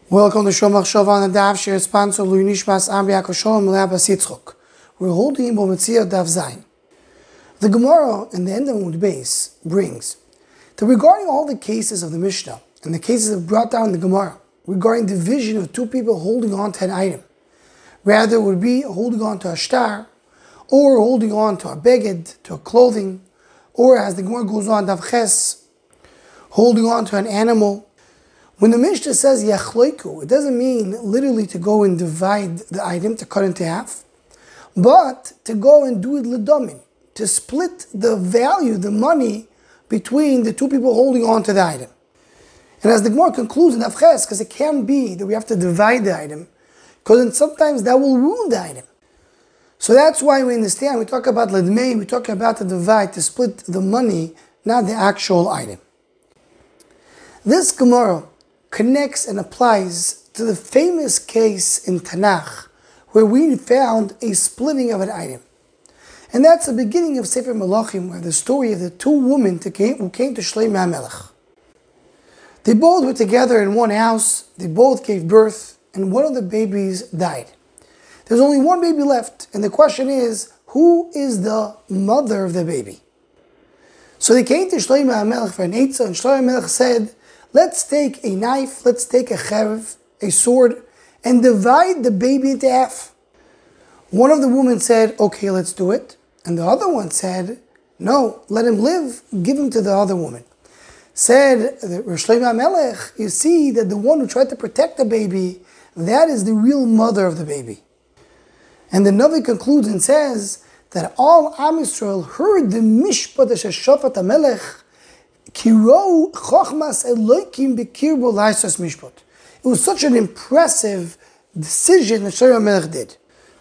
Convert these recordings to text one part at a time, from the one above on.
Welcome to Shomach Shov on the Daf Shir sponsor Lui Nishmas Amri Akosholom Melabas Yitzchok. We're holding in Bometzia Daf Zayin. The Gemara in the end of Mud Beis brings that regarding all the cases of the Mishnah and the cases that brought down the Gemara regarding division of two people holding on to an item, rather it would be holding on to a star, or holding on to a beged, to a clothing, or as the Gemara goes on Daf Ches, holding on to an animal. When the Mishnah says yachloiku, it doesn't mean literally to go and divide the item, to cut into half, but to go and do it ledomim, to split the value, the money, between the two people holding on to the item. And as the Gemara concludes in Avches, because it can be that we have to divide the item, because sometimes that will ruin the item. So that's why we understand, we talk about ledmei, we talk about to divide, to split the money, not the actual item. This Gemara connects and applies to the famous case in Tanakh where we found a splitting of an item. And that's the beginning of Sefer Melachim, where the story of the two women who came to Shlomo HaMelech. They both were together in one house, they both gave birth, and one of the babies died. There's only one baby left, and the question is, who is the mother of the baby? So they came to Shlomo HaMelech for an eitzah, and Shlomo HaMelech said, let's take a knife, let's take a cherev, a sword, and divide the baby into half. One of the women said, okay, let's do it. And the other one said, no, let him live, give him to the other woman. Said Rosh Shlomo HaMelech, you see that the one who tried to protect the baby, that is the real mother of the baby. And the Navi concludes and says that all Am Yisrael heard the mishpat sheshafat HaMelech, Kiro chochmas Elokim bekirbo laisas mishpat. It was such an impressive decision that Shlomo HaMelech did.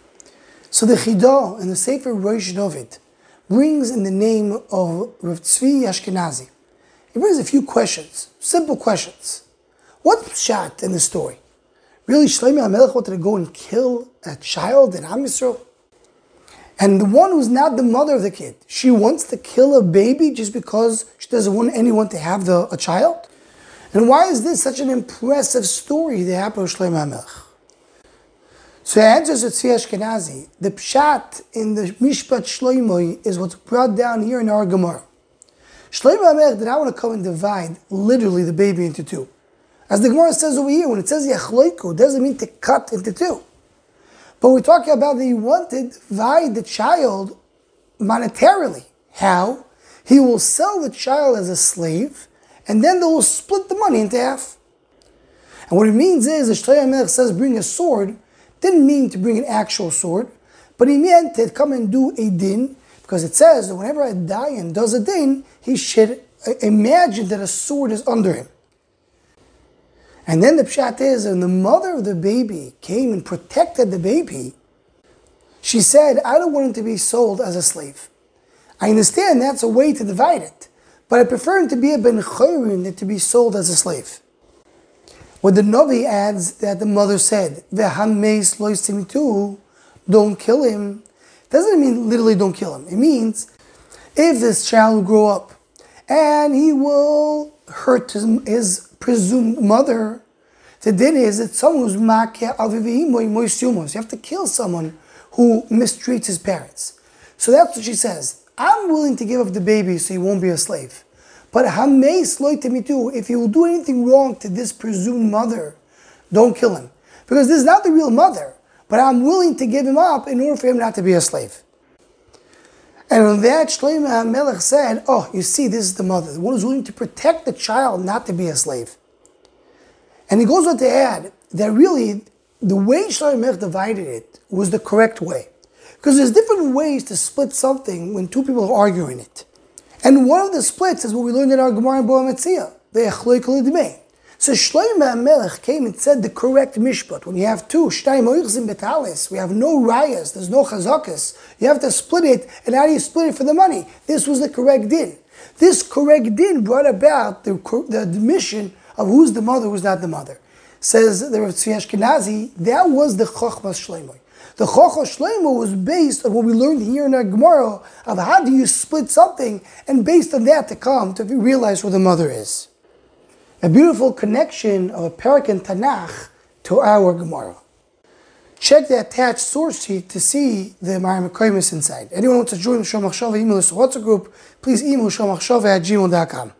So the Chidah in the Sefer Rosh David brings in the name of Rav Tzvi Ashkenazi. He brings a few questions, simple questions. What's pshat in the story? Really, Shlomo HaMelech wanted to go and kill a child in Am Yisrael? And the one who's not the mother of the kid, she wants to kill a baby just because she doesn't want anyone to have a child? And why is this such an impressive story that happened with Shlomo HaMelech? So the answer is Tzvi Ashkenazi. The pshat in the Mishpat Shlomo is what's brought down here in our Gemara. Shlomo HaMelech did not want to come and divide literally the baby into two. As the Gemara says over here, when it says yachloiku, it doesn't mean to cut into two. But we're talking about that he wanted to divide the child monetarily. How? He will sell the child as a slave, and then they will split the money into half. And what it means is, the Shlomo HaMelech says bring a sword, didn't mean to bring an actual sword, but he meant to come and do a din, because it says that whenever a dayan does a din, he should imagine that a sword is under him. And then the pshat is, when the mother of the baby came and protected the baby, she said, I don't want him to be sold as a slave. I understand that's a way to divide it, but I prefer him to be a ben chayrin than to be sold as a slave. What the Navi adds that the mother said, V'hameis lo yisimitu, don't kill him, doesn't mean literally don't kill him. It means if this child will grow up and he will hurt his presumed mother, the din is that someone who's makeh avivim moisumos. You have to kill someone who mistreats his parents. So that's what she says. I'm willing to give up the baby so he won't be a slave. But hamei sloi temitu, if he will do anything wrong to this presumed mother, don't kill him. Because this is not the real mother, but I'm willing to give him up in order for him not to be a slave. And on that, Shlomo HaMelech said, oh, you see, this is the mother, the one who's willing to protect the child not to be a slave. And he goes on to add that really, the way Shlomo HaMelech divided it was the correct way. Because there's different ways to split something when two people are arguing it. And one of the splits is what we learned in our Gemara in Bometzia, the Echloik Lidmei. So Shlomo HaMelech came and said the correct mishpat. When you have two, shtayim oichzim betalis, we have no rayas, there's no chazakas. You have to split it, and how do you split it for the money? This was the correct din. This correct din brought about the admission of who's the mother, who's not the mother. Says the Rav Tzvi Ashkenazi, that was the Chochmas Shlomo. The Chochmas Shlomo was based on what we learned here in our Gemara of how do you split something, and based on that to come to realize who the mother is. A beautiful connection of a parak in Tanakh to our Gemara. Check the attached source sheet to see the Mareh Mekomos inside. Anyone wants to join the Shomachshava email list or WhatsApp group, please email shomachshava@gmail.com.